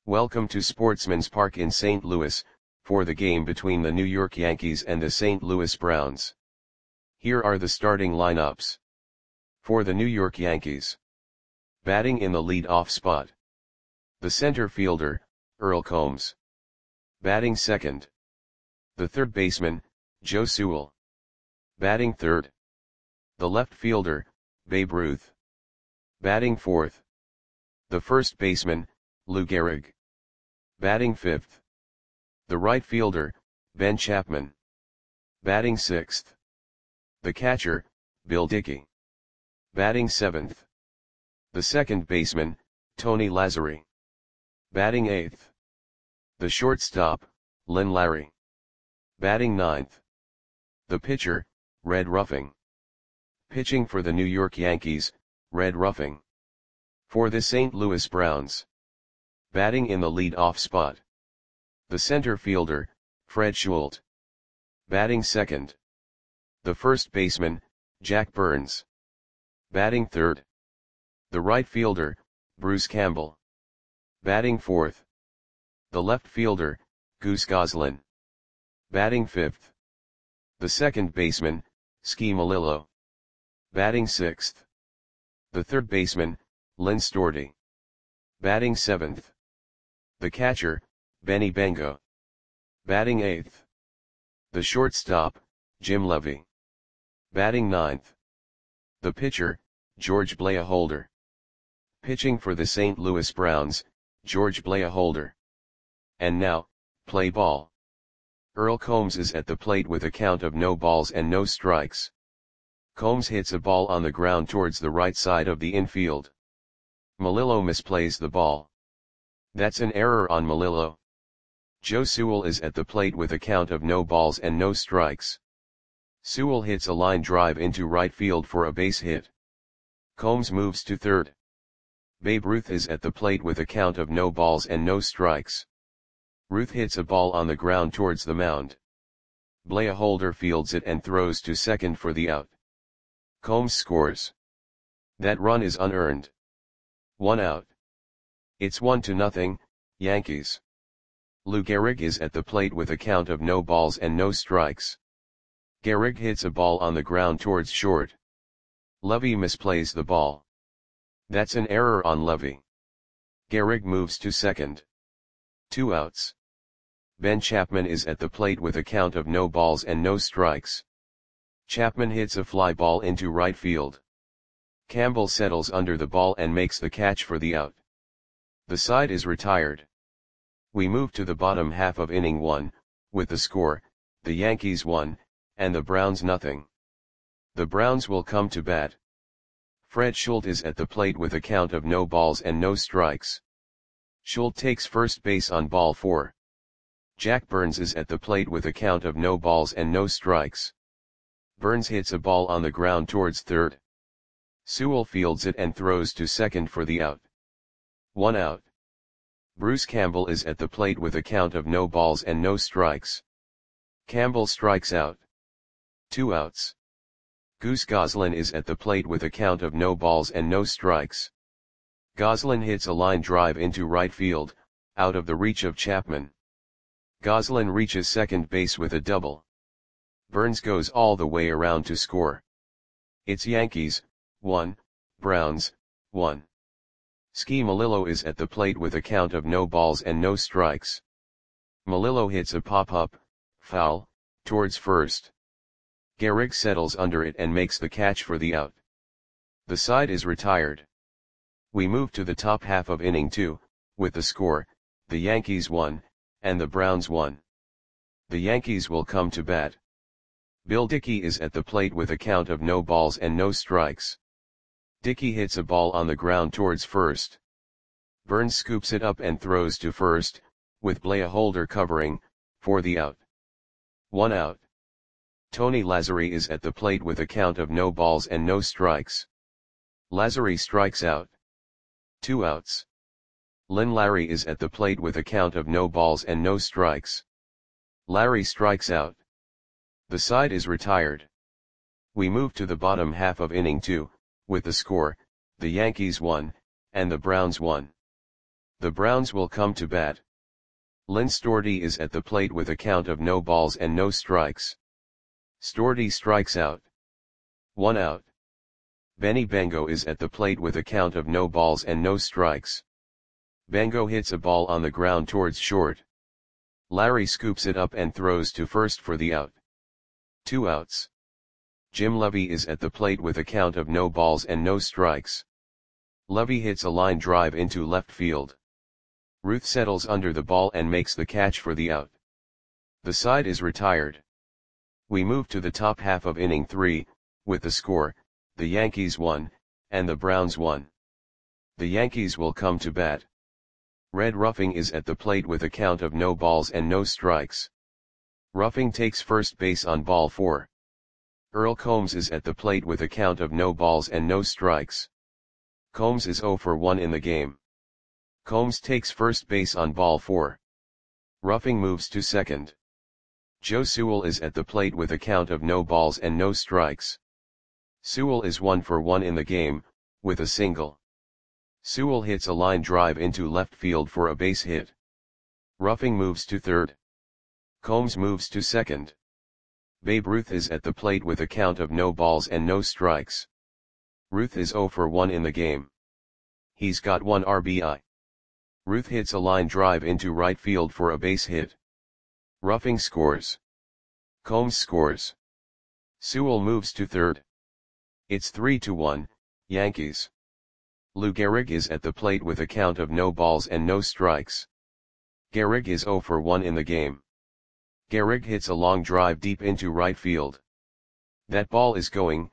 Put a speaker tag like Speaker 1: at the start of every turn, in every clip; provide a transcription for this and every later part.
Speaker 1: Welcome to Sportsman's Park in St. Louis, for the game between the New York Yankees and the St. Louis Browns. Here are the starting lineups. For the New York Yankees. Batting in the lead-off spot. The center fielder, Earl Combs. Batting second. The third baseman, Joe Sewell. Batting third. The left fielder, Babe Ruth. Batting fourth. The first baseman, Lou Gehrig. Batting fifth. The right fielder, Ben Chapman. Batting sixth. The catcher, Bill Dickey. Batting seventh. The second baseman, Tony Lazzeri. Batting eighth. The shortstop, Len Larry. Batting ninth. The pitcher, Red Ruffing. Pitching for the New York Yankees, Red Ruffing. For the St. Louis Browns. Batting in the lead-off spot. The center fielder, Fred Schulte. Batting second. The first baseman, Jack Burns. Batting third. The right fielder, Bruce Campbell. Batting fourth. The left fielder, Goose Goslin. Batting fifth. The second baseman, Ski Melillo. Batting sixth. The third baseman, Len Storti. Batting seventh. The catcher, Benny Bengo. Batting eighth. The shortstop, Jim Levy. Batting ninth. The pitcher, George Blaholder. Pitching for the St. Louis Browns, George Blaholder. And now, play ball. Earl Combs is at the plate with a count of no balls and no strikes. Combs hits a ball on the ground towards the right side of the infield. Melillo misplays the ball. That's an error on Melillo. Joe Sewell is at the plate with a count of no balls and no strikes. Sewell hits a line drive into right field for a base hit. Combs moves to third. Babe Ruth is at the plate with a count of no balls and no strikes. Ruth hits a ball on the ground towards the mound. Blaholder fields it and throws to second for the out. Combs scores. That run is unearned. 1 out. It's 1-0, Yankees. Lou Gehrig is at the plate with a count of no balls and no strikes. Gehrig hits a ball on the ground towards short. Levy misplays the ball. That's an error on Levy. Gehrig moves to second. 2 outs. Ben Chapman is at the plate with a count of no balls and no strikes. Chapman hits a fly ball into right field. Campbell settles under the ball and makes the catch for the out. The side is retired. We move to the bottom half of inning 1, with the score, the Yankees 1, and the Browns 0. The Browns will come to bat. Fred Schulte is at the plate with a count of no balls and no strikes. Schulte takes first base on ball 4. Jack Burns is at the plate with a count of no balls and no strikes. Burns hits a ball on the ground towards third. Sewell fields it and throws to second for the out. 1 out. Bruce Campbell is at the plate with a count of no balls and no strikes. Campbell strikes out. 2 outs. Goose Goslin is at the plate with a count of no balls and no strikes. Goslin hits a line drive into right field, out of the reach of Chapman. Goslin reaches second base with a double. Burns goes all the way around to score. It's Yankees 1, Browns 1. Ski Melillo is at the plate with a count of no balls and no strikes. Melillo hits a pop-up, foul, towards first. Gehrig settles under it and makes the catch for the out. The side is retired. We move to the top half of inning 2, with the score, the Yankees 1, and the Browns 1. The Yankees will come to bat. Bill Dickey is at the plate with a count of no balls and no strikes. Dickey hits a ball on the ground towards first. Burns scoops it up and throws to first, with Blaholder covering, for the out. 1 out. Tony Lazzeri is at the plate with a count of no balls and no strikes. Lazzeri strikes out. 2 outs. Len Larry is at the plate with a count of no balls and no strikes. Larry strikes out. The side is retired. We move to the bottom half of inning 2, with the score, the Yankees 1, and the Browns 1. The Browns will come to bat. Lynn Storty is at the plate with a count of no balls and no strikes. Storty strikes out. 1 out. Benny Bengo is at the plate with a count of no balls and no strikes. Bengo hits a ball on the ground towards short. Larry scoops it up and throws to first for the out. 2 outs. Jim Levy is at the plate with a count of no balls and no strikes. Levy hits a line drive into left field. Ruth settles under the ball and makes the catch for the out. The side is retired. We move to the top half of inning 3, with the score, the Yankees 1, and the Browns 1. The Yankees will come to bat. Red Ruffing is at the plate with a count of no balls and no strikes. Ruffing takes first base on ball 4. Earl Combs is at the plate with a count of no balls and no strikes. Combs is 0 for 1 in the game. Combs takes first base on ball 4. Ruffing moves to second. Joe Sewell is at the plate with a count of no balls and no strikes. Sewell is 1 for 1 in the game, with a single. Sewell hits a line drive into left field for a base hit. Ruffing moves to third. Combs moves to second. Babe Ruth is at the plate with a count of no balls and no strikes. Ruth is 0 for 1 in the game. He's got 1 RBI. Ruth hits a line drive into right field for a base hit. Ruffing scores. Combs scores. Sewell moves to third. It's 3-1, Yankees. Lou Gehrig is at the plate with a count of no balls and no strikes. Gehrig is 0 for 1 in the game. Gehrig hits a long drive deep into right field. That ball is gone.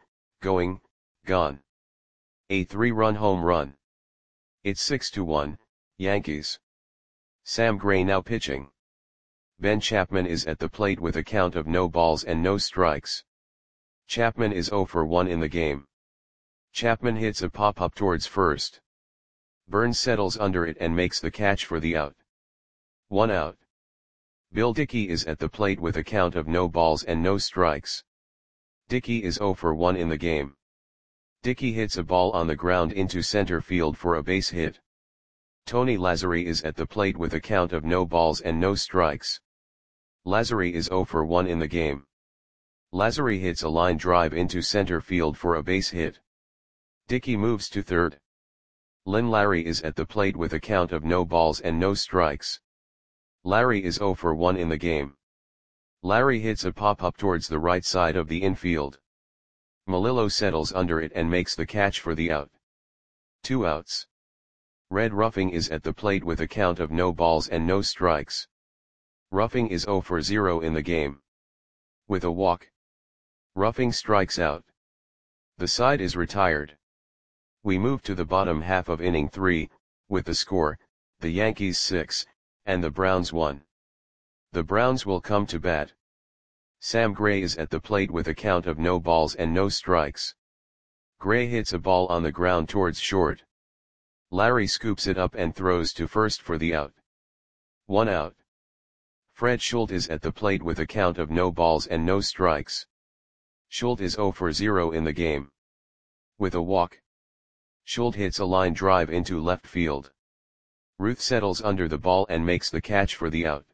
Speaker 1: A 3-run home run. It's 6-1, Yankees. Sam Gray now pitching. Ben Chapman is at the plate with a count of no balls and no strikes. Chapman is 0 for 1 in the game. Chapman hits a pop-up towards first. Burns settles under it and makes the catch for the out. 1 out. Bill Dickey is at the plate with a count of no balls and no strikes. Dickey is 0 for 1 in the game. Dickey hits a ball on the ground into center field for a base hit. Tony Lazzari is at the plate with a count of no balls and no strikes. Lazzari is 0 for 1 in the game. Lazzari hits a line drive into center field for a base hit. Dickey moves to third. Lynn Larry is at the plate with a count of no balls and no strikes. Larry is 0 for 1 in the game. Larry hits a pop-up towards the right side of the infield. Melillo settles under it and makes the catch for the out. 2 outs. Red Ruffing is at the plate with a count of no balls and no strikes. Ruffing is 0 for 0 in the game. With a walk. Ruffing strikes out. The side is retired. We move to the bottom half of inning 3, with the score, the Yankees 6, and the Browns 1. The Browns will come to bat. Sam Gray is at the plate with a count of no balls and no strikes. Gray hits a ball on the ground towards short. Larry scoops it up and throws to first for the out. 1 out. Fred Schultz is at the plate with a count of no balls and no strikes. Schultz is 0 for 0 in the game. With a walk. Schultz hits a line drive into left field. Ruth settles under the ball and makes the catch for the out.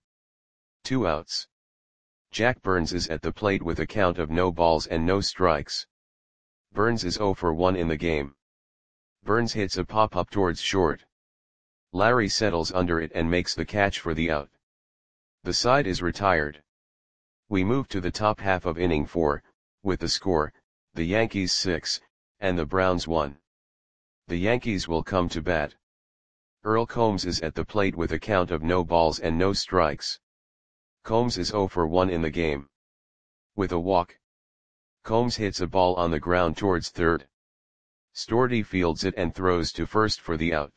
Speaker 1: 2 outs. Jack Burns is at the plate with a count of no balls and no strikes. Burns is 0 for 1 in the game. Burns hits a pop-up towards short. Larry settles under it and makes the catch for the out. The side is retired. We move to the top half of inning 4, with the score, the Yankees 6, and the Browns 1. The Yankees will come to bat. Earl Combs is at the plate with a count of no balls and no strikes. Combs is 0 for 1 in the game. With a walk. Combs hits a ball on the ground towards third. Storty fields it and throws to first for the out.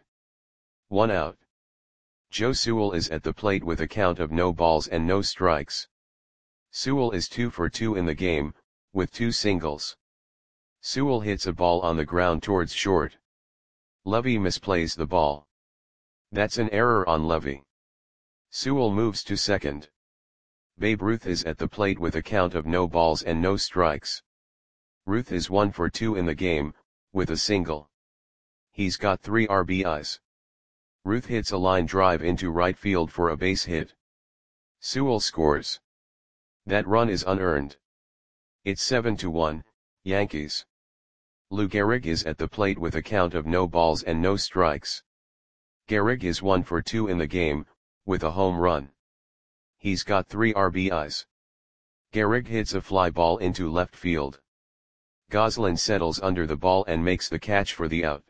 Speaker 1: 1 out. Joe Sewell is at the plate with a count of no balls and no strikes. Sewell is 2 for 2 in the game, with 2 singles. Sewell hits a ball on the ground towards short. Levy misplays the ball. That's an error on Levy. Sewell moves to second. Babe Ruth is at the plate with a count of no balls and no strikes. Ruth is 1 for 2 in the game, with a single. He's got 3 RBIs. Ruth hits a line drive into right field for a base hit. Sewell scores. That run is unearned. It's 7-1, Yankees. Lou Gehrig is at the plate with a count of no balls and no strikes. Gehrig is 1 for 2 in the game, with a home run. He's got 3 RBIs. Gehrig hits a fly ball into left field. Goslin settles under the ball and makes the catch for the out.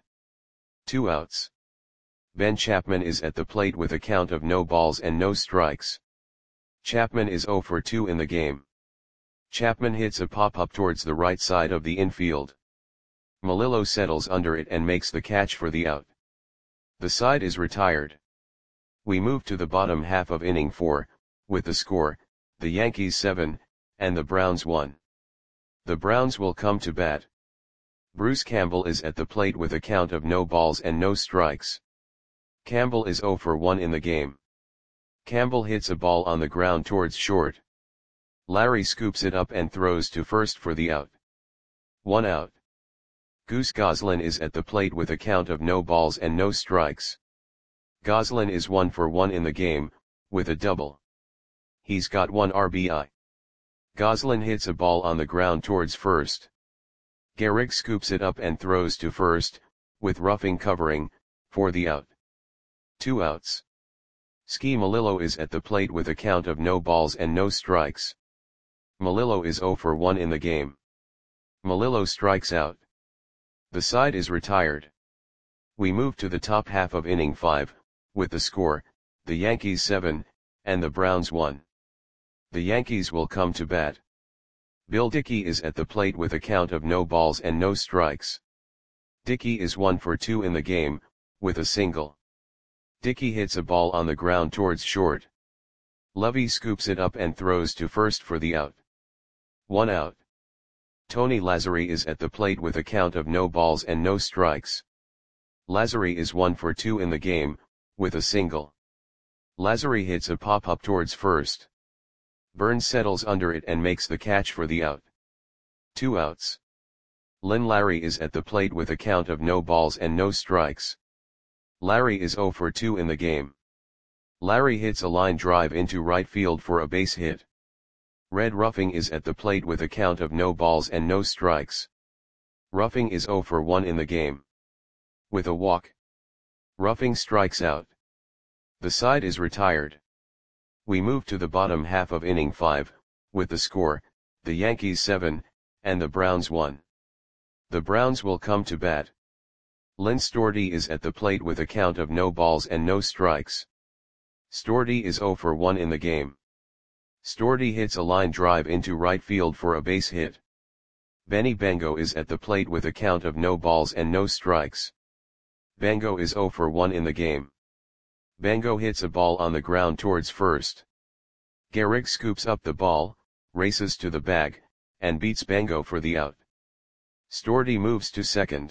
Speaker 1: 2 outs. Ben Chapman is at the plate with a count of no balls and no strikes. Chapman is 0 for 2 in the game. Chapman hits a pop-up towards the right side of the infield. Melillo settles under it and makes the catch for the out. The side is retired. We move to the bottom half of inning 4, with the score, the Yankees 7, and the Browns 1. The Browns will come to bat. Bruce Campbell is at the plate with a count of no balls and no strikes. Campbell is 0 for 1 in the game. Campbell hits a ball on the ground towards short. Larry scoops it up and throws to first for the out. 1 out. Goose Goslin is at the plate with a count of no balls and no strikes. Goslin is 1 for 1 in the game, with a double. He's got 1 RBI. Goslin hits a ball on the ground towards first. Gehrig scoops it up and throws to first, with roughing covering, for the out. 2 outs. Ski Melillo is at the plate with a count of no balls and no strikes. Melillo is 0 for 1 in the game. Melillo strikes out. The side is retired. We move to the top half of inning 5, with the score, the Yankees 7, and the Browns 1. The Yankees will come to bat. Bill Dickey is at the plate with a count of no balls and no strikes. Dickey is 1 for 2 in the game, with a single. Dickey hits a ball on the ground towards short. Lovey scoops it up and throws to first for the out. 1 out. Tony Lazzari is at the plate with a count of no balls and no strikes. Lazzari is 1 for 2 in the game, with a single. Lazzari hits a pop-up towards first. Burns settles under it and makes the catch for the out. 2 outs. Lynn Larry is at the plate with a count of no balls and no strikes. Larry is 0 for 2 in the game. Larry hits a line drive into right field for a base hit. Red Ruffing is at the plate with a count of no balls and no strikes. Ruffing is 0 for 1 in the game. With a walk. Ruffing strikes out. The side is retired. We move to the bottom half of inning 5, with the score, the Yankees 7, and the Browns 1. The Browns will come to bat. Lynn Stordy is at the plate with a count of no balls and no strikes. Stordy is 0 for 1 in the game. Stordy hits a line drive into right field for a base hit. Benny Bengo is at the plate with a count of no balls and no strikes. Bengo is 0 for 1 in the game. Bengo hits a ball on the ground towards first. Gehrig scoops up the ball, races to the bag, and beats Bengo for the out. Stordy moves to second.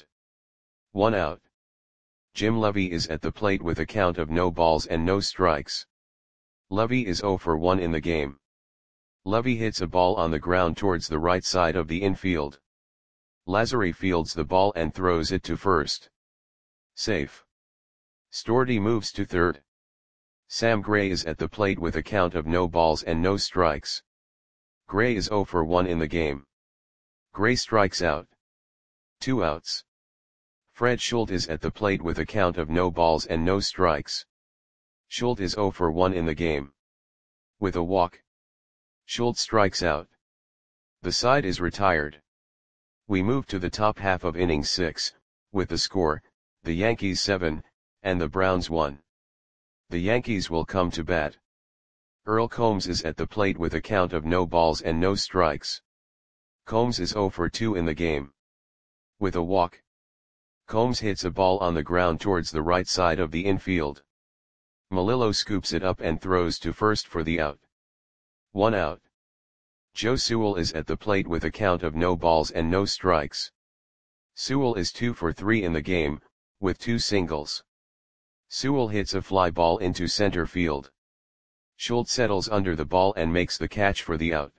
Speaker 1: 1 out. Jim Lovey is at the plate with a count of no balls and no strikes. Lovey is 0 for 1 in the game. Lovey hits a ball on the ground towards the right side of the infield. Lazzari fields the ball and throws it to first. Safe. Stordy moves to third. Sam Gray is at the plate with a count of no balls and no strikes. Gray is 0 for 1 in the game. Gray strikes out. 2 outs. Fred Schultz is at the plate with a count of no balls and no strikes. Schultz is 0 for 1 in the game. With a walk. Schultz strikes out. The side is retired. We move to the top half of inning 6, with the score, the Yankees 7, and the Browns 1. The Yankees will come to bat. Earl Combs is at the plate with a count of no balls and no strikes. Combs is 0 for 2 in the game. With a walk. Combs hits a ball on the ground towards the right side of the infield. Melillo scoops it up and throws to first for the out. 1 out. Joe Sewell is at the plate with a count of no balls and no strikes. Sewell is 2 for 3 in the game, with 2 singles. Sewell hits a fly ball into center field. Schultz settles under the ball and makes the catch for the out.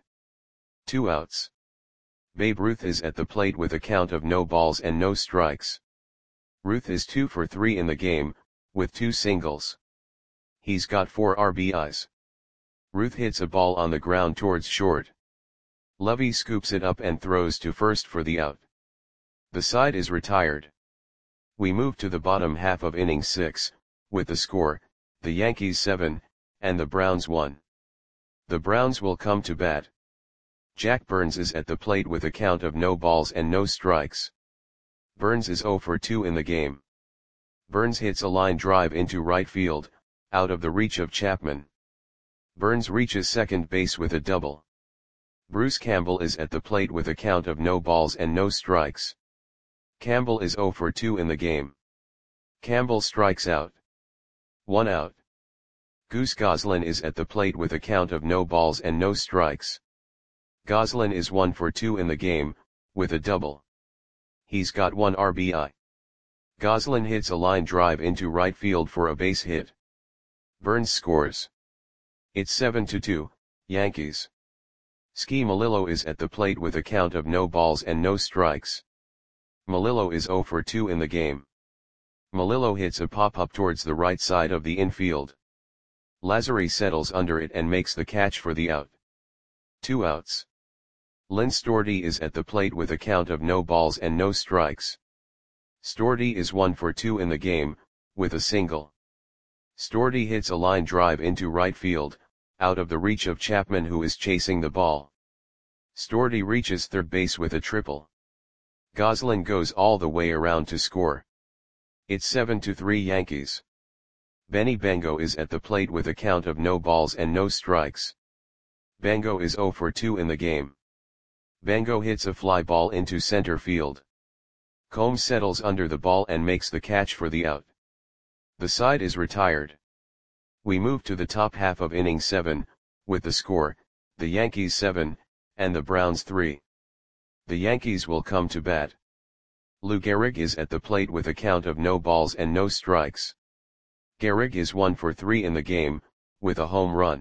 Speaker 1: 2 outs. Babe Ruth is at the plate with a count of no balls and no strikes. Ruth is 2 for 3 in the game, with 2 singles. He's got 4 RBIs. Ruth hits a ball on the ground towards short. Lovey scoops it up and throws to first for the out. The side is retired. We move to the bottom half of inning 6, with the score, the Yankees 7, and the Browns 1. The Browns will come to bat. Jack Burns is at the plate with a count of no balls and no strikes. Burns is 0 for 2 in the game. Burns hits a line drive into right field, out of the reach of Chapman. Burns reaches second base with a double. Bruce Campbell is at the plate with a count of no balls and no strikes. Campbell is 0 for 2 in the game. Campbell strikes out. 1 out. Goose Goslin is at the plate with a count of no balls and no strikes. Goslin is 1 for 2 in the game, with a double. He's got 1 RBI. Goslin hits a line drive into right field for a base hit. Burns scores. It's 7-2, Yankees. Ski Melillo is at the plate with a count of no balls and no strikes. Melillo is 0 for 2 in the game. Melillo hits a pop-up towards the right side of the infield. Lazzari settles under it and makes the catch for the out. 2 outs. Lynn Storti is at the plate with a count of no balls and no strikes. Storti is 1 for 2 in the game, with a single. Storti hits a line drive into right field, out of the reach of Chapman who is chasing the ball. Storti reaches third base with a triple. Goslin goes all the way around to score. It's 7-3 Yankees. Benny Bengo is at the plate with a count of no balls and no strikes. Bengo is 0 for 2 in the game. Bengo hits a fly ball into center field. Combs settles under the ball and makes the catch for the out. The side is retired. We move to the top half of inning 7, with the score, the Yankees 7, and the Browns 3. The Yankees will come to bat. Lou Gehrig is at the plate with a count of no balls and no strikes. Gehrig is 1 for 3 in the game, with a home run.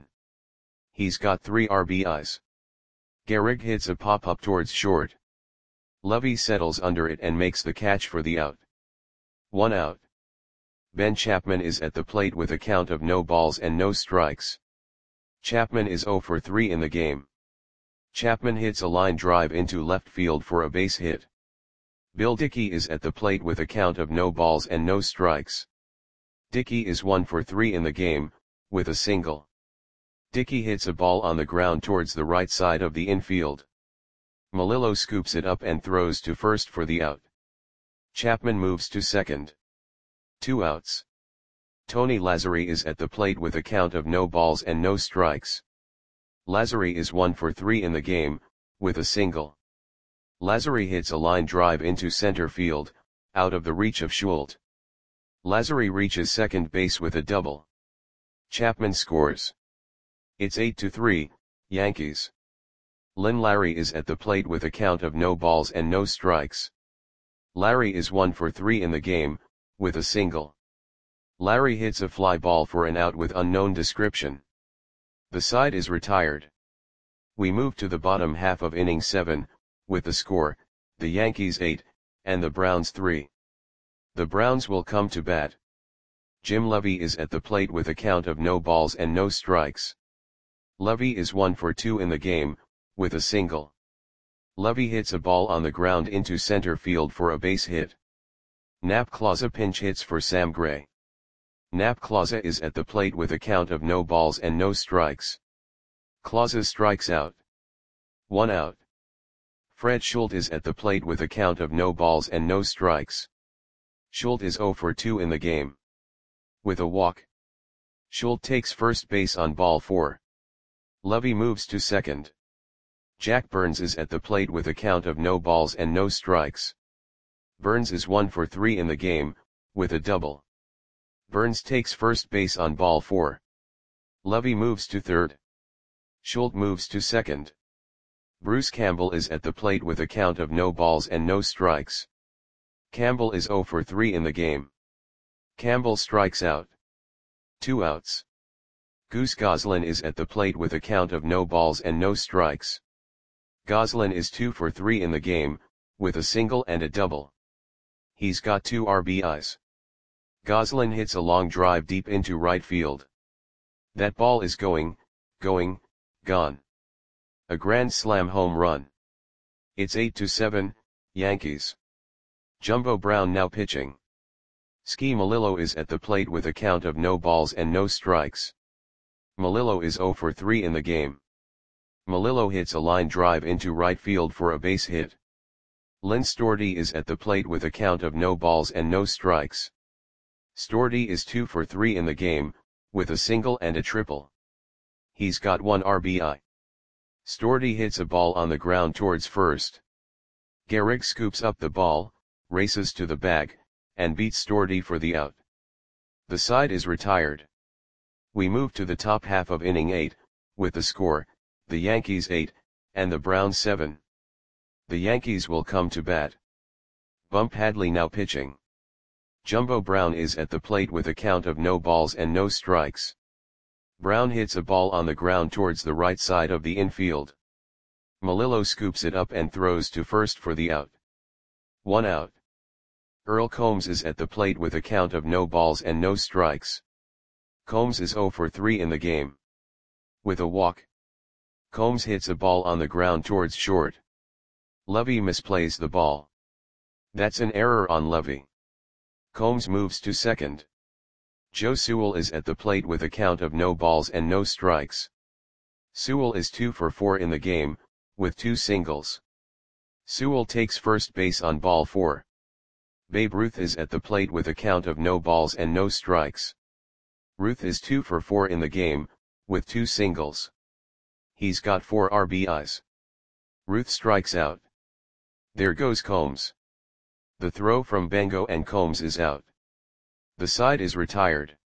Speaker 1: He's got 3 RBIs. Gehrig hits a pop-up towards short. Lovey settles under it and makes the catch for the out. 1 out. Ben Chapman is at the plate with a count of no balls and no strikes. Chapman is 0 for 3 in the game. Chapman hits a line drive into left field for a base hit. Bill Dickey is at the plate with a count of no balls and no strikes. Dickey is 1 for 3 in the game, with a single. Dickey hits a ball on the ground towards the right side of the infield. Melillo scoops it up and throws to first for the out. Chapman moves to second. 2 outs. Tony Lazzari is at the plate with a count of no balls and no strikes. Lazzari is 1 for 3 in the game, with a single. Lazzari hits a line drive into center field, out of the reach of Schultz. Lazzari reaches second base with a double. Chapman scores. It's 8-3, Yankees. Lynn Larry is at the plate with a count of no balls and no strikes. Larry is 1 for 3 in the game, with a single. Larry hits a fly ball for an out with unknown description. The side is retired. We move to the bottom half of inning 7, with the score, the Yankees 8, and the Browns 3. The Browns will come to bat. Jim Lovey is at the plate with a count of no balls and no strikes. Lovey is 1 for 2 in the game, with a single. Lovey hits a ball on the ground into center field for a base hit. Nap Clausa pinch hits for Sam Gray. Nap Clausa is at the plate with a count of no balls and no strikes. Clausa strikes out. 1 out. Fred Schultz is at the plate with a count of no balls and no strikes. Schultz is 0 for 2 in the game. With a walk. Schultz takes first base on ball 4. Lovey moves to second. Jack Burns is at the plate with a count of no balls and no strikes. Burns is 1 for 3 in the game, with a double. Burns takes first base on ball 4. Lovey moves to third. Schultz moves to second. Bruce Campbell is at the plate with a count of no balls and no strikes. Campbell is 0 for 3 in the game. Campbell strikes out. 2 outs. Goose Goslin is at the plate with a count of no balls and no strikes. Goslin is 2 for 3 in the game, with a single and a double. He's got 2 RBIs. Goslin hits a long drive deep into right field. That ball is going, gone. A grand slam home run. It's 8-7, Yankees. Jumbo Brown now pitching. Ski Melillo is at the plate with a count of no balls and no strikes. Melillo is 0 for 3 in the game. Melillo hits a line drive into right field for a base hit. Lynn Storti is at the plate with a count of no balls and no strikes. Storti is 2 for 3 in the game, with a single and a triple. He's got 1 RBI. Storti hits a ball on the ground towards first. Gehrig scoops up the ball, races to the bag, and beats Storti for the out. The side is retired. We move to the top half of inning 8, with the score, the Yankees 8, and the Browns 7. The Yankees will come to bat. Bump Hadley now pitching. Jumbo Brown is at the plate with a count of no balls and no strikes. Brown hits a ball on the ground towards the right side of the infield. Melillo scoops it up and throws to first for the out. 1 out. Earl Combs is at the plate with a count of no balls and no strikes. Combs is 0 for 3 in the game. With a walk. Combs hits a ball on the ground towards short. Levy misplays the ball. That's an error on Levy. Combs moves to second. Joe Sewell is at the plate with a count of no balls and no strikes. Sewell is 2 for 4 in the game, with 2 singles. Sewell takes first base on ball 4. Babe Ruth is at the plate with a count of no balls and no strikes. Ruth is 2 for 4 in the game, with 2 singles. He's got 4 RBIs. Ruth strikes out. There goes Combs. The throw from Bengo and Combs is out. The side is retired.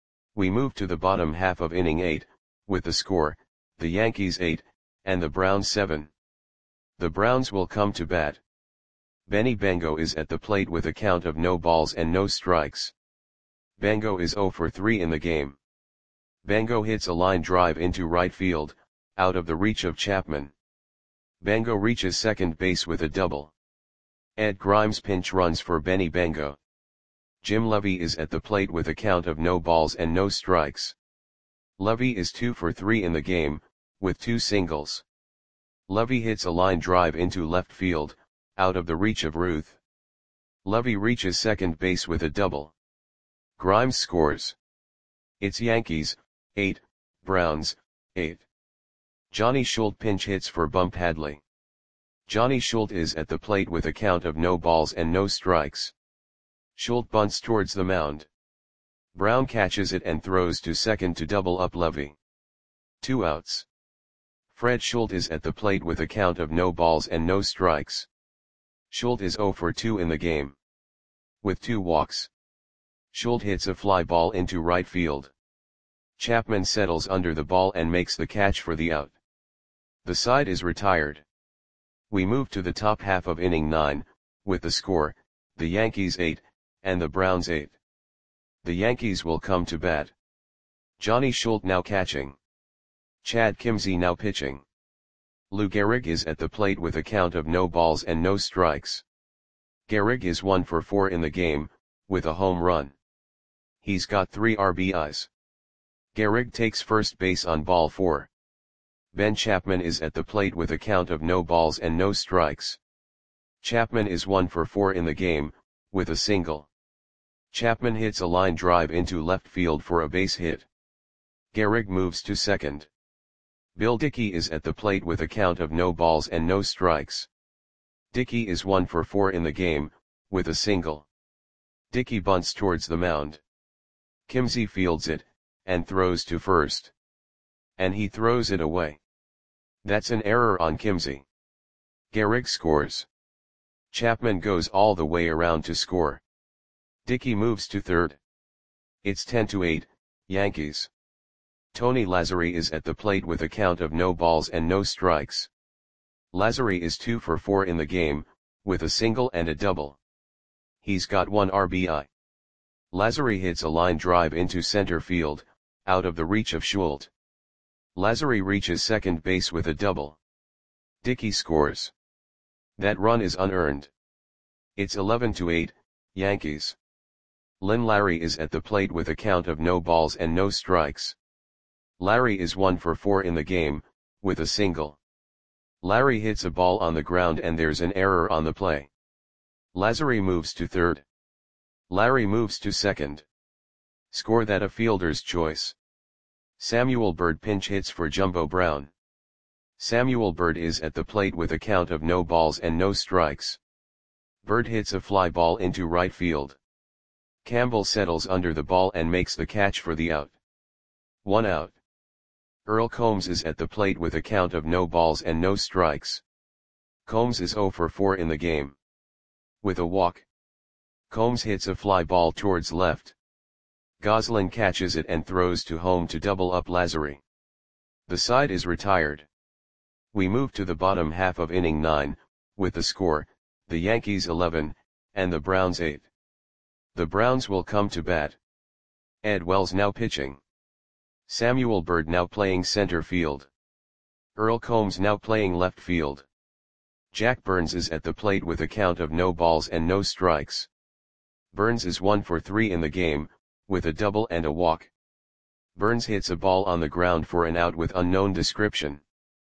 Speaker 1: We move to the bottom half of inning 8, with the score, the Yankees 8, and the Browns 7. The Browns will come to bat. Benny Bengo is at the plate with a count of no balls and no strikes. Bengo is 0 for 3 in the game. Bengo hits a line drive into right field, out of the reach of Chapman. Bengo reaches second base with a double. Ed Grimes pinch runs for Benny Bengo. Jim Levy is at the plate with a count of no balls and no strikes. Levy is 2 for 3 in the game, with 2 singles. Levy hits a line drive into left field, out of the reach of Ruth. Levy reaches second base with a double. Grimes scores. It's Yankees, 8, Browns, 8. Johnny Schultz pinch hits for Bump Hadley. Johnny Schultz is at the plate with a count of no balls and no strikes. Schultz bunts towards the mound. Brown catches it and throws to second to double up Levy. 2 outs. Fred Schultz is at the plate with a count of no balls and no strikes. Schultz is 0 for 2 in the game. With 2 walks. Schultz hits a fly ball into right field. Chapman settles under the ball and makes the catch for the out. The side is retired. We move to the top half of inning 9, with the score, the Yankees 8, and the Browns 8. The Yankees will come to bat. Johnny Schultz now catching. Chad Kimzey now pitching. Lou Gehrig is at the plate with a count of no balls and no strikes. Gehrig is 1 for 4 in the game, with a home run. He's got 3 RBIs. Gehrig takes first base on ball 4. Ben Chapman is at the plate with a count of no balls and no strikes. Chapman is 1 for 4 in the game, with a single. Chapman hits a line drive into left field for a base hit. Gehrig moves to second. Bill Dickey is at the plate with a count of no balls and no strikes. Dickey is 1 for 4 in the game, with a single. Dickey bunts towards the mound. Kimzey fields it, and throws to first. And he throws it away. That's an error on Kimzey. Gehrig scores. Chapman goes all the way around to score. Dickey moves to third. It's 10-8, Yankees. Tony Lazzari is at the plate with a count of no balls and no strikes. Lazzari is 2 for 4 in the game, with a single and a double. He's got 1 RBI. Lazzari hits a line drive into center field, out of the reach of Schultz. Lazzari reaches second base with a double. Dickey scores. That run is unearned. It's 11-8, Yankees. Lynn Larry is at the plate with a count of no balls and no strikes. Larry is 1 for 4 in the game, with a single. Larry hits a ball on the ground and there's an error on the play. Lazary moves to third. Larry moves to second. Score that a fielder's choice. Samuel Bird pinch hits for Jumbo Brown. Samuel Bird is at the plate with a count of no balls and no strikes. Bird hits a fly ball into right field. Campbell settles under the ball and makes the catch for the out. 1 out. Earl Combs is at the plate with a count of no balls and no strikes. Combs is 0 for 4 in the game. With a walk. Combs hits a fly ball towards left. Goslin catches it and throws to home to double up Lazary. The side is retired. We move to the bottom half of inning 9, with the score, the Yankees 11, and the Browns 8. The Browns will come to bat. Ed Wells now pitching. Samuel Bird now playing center field. Earl Combs now playing left field. Jack Burns is at the plate with a count of no balls and no strikes. Burns is 1 for 3 in the game, with a double and a walk. Burns hits a ball on the ground for an out with unknown description.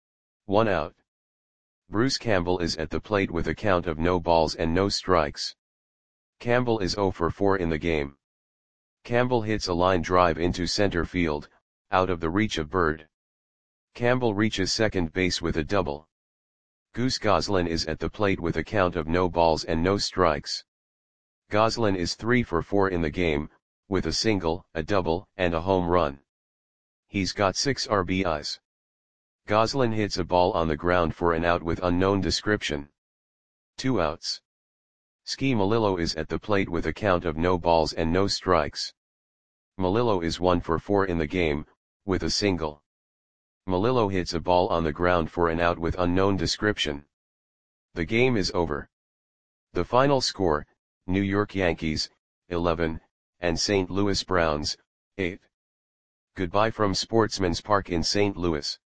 Speaker 1: 1 out. Bruce Campbell is at the plate with a count of no balls and no strikes. Campbell is 0 for 4 in the game. Campbell hits a line drive into center field, out of the reach of Bird. Campbell reaches second base with a double. Goose Goslin is at the plate with a count of no balls and no strikes. Goslin is 3 for 4 in the game, with a single, a double, and a home run. He's got 6 RBIs. Goslin hits a ball on the ground for an out with unknown description. 2 outs. Ski Melillo is at the plate with a count of no balls and no strikes. Melillo is 1 for 4 in the game, with a single. Melillo hits a ball on the ground for an out with unknown description. The game is over. The final score, New York Yankees, 11, and St. Louis Browns, 8. Goodbye from Sportsman's Park in St. Louis.